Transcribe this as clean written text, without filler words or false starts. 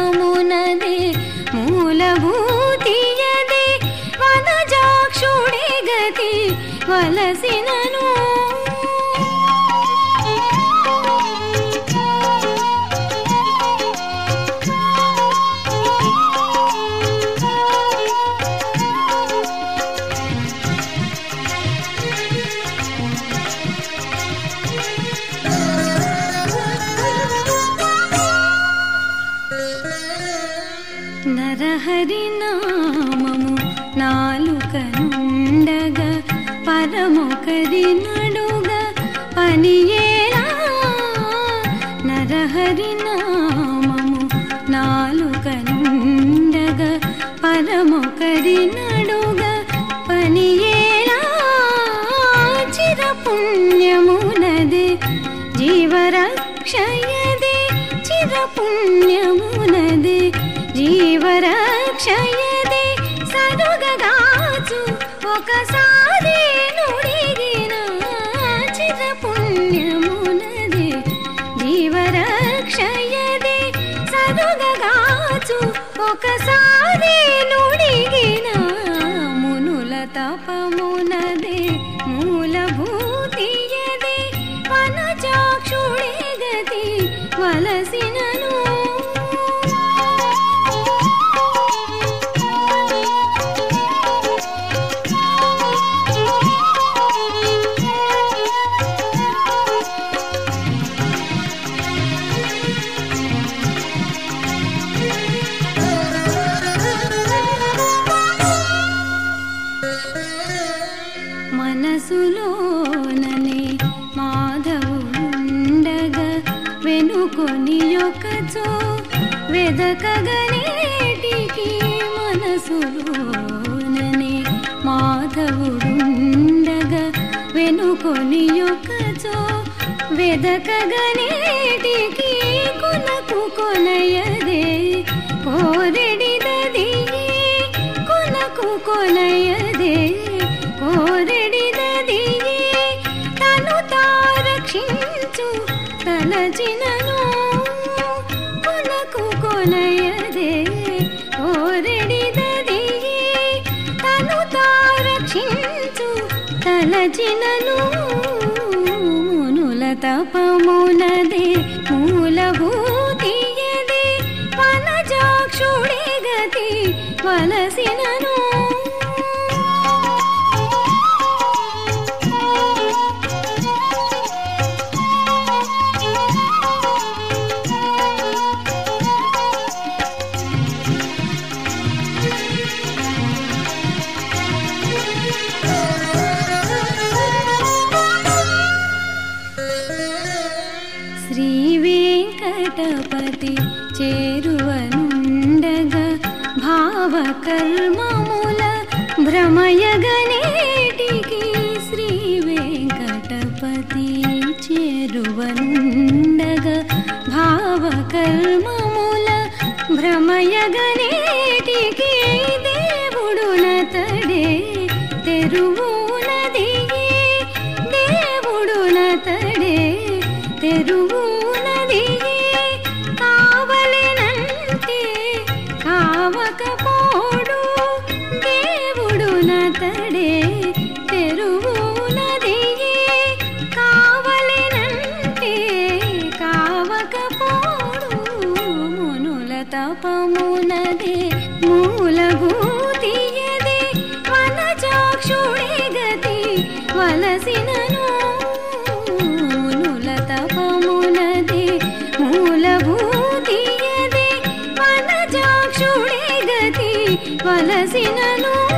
తపమునదే మూలభూతియదే వనజాక్షుడే గతి వలసినను నరహరి నామము నాలుకనుండగా పరమొకరి నడుగా పనియేలా నరహరి నామము నాలుకనుండగా పరమొకరి నడుగా పనియేలా చిరపుణ్యమునదే జీవరక్షయదే చిరపుణ్యమునదే జీవరక్షయదే సరుగగాచు ఒకసారి నుడిగిన చిరపుణ్యమునదే జీవరక్షయదే సరుగగాచు ఒకసారి నుడిగిన మునుల తపమునదే మూలభూతియదే వనజాక్షుడే గతి వలసినను మనసులోననే మాధవుండగా వెనుకొని యొక్కచో వెదకగనేటికి మనసులోననే మాధవుండగా వెనుకొని యొక్కచో వెదకగనేటికి కొనకు కొనయదే కోరెడిదది కొనకు కొనయదే కోరెడిదది తను తారక్షించు తలచినను కొనకు కొనయదే కోరెడిదది తను తారక్షించు తలచినను మునుల తపమునదే మూలభూతియదే వనజాక్షుడే గతి వలసినను శ్రీ వెంకటపతి చేరువనుండగా భావకర్మముల భ్రమయగనేటికి శ్రీ వెంకటపతి చేరువనుండగా భావకర్మముల భ్రమయగనేటికి దేవుడునతడే తెరువునది దేవుడునతడే తెరువునది కావలెనంటే కావకపోడు దేవుడునతడే తెరువునది కావలెనంటే కావకపోడు మునుల తపమునదే మూలభూతియదే వనజాక్షుడే గతి వలసినను మునుల తపమునదే మూలభూతియదే వనజాక్షుడే గతి వలసినను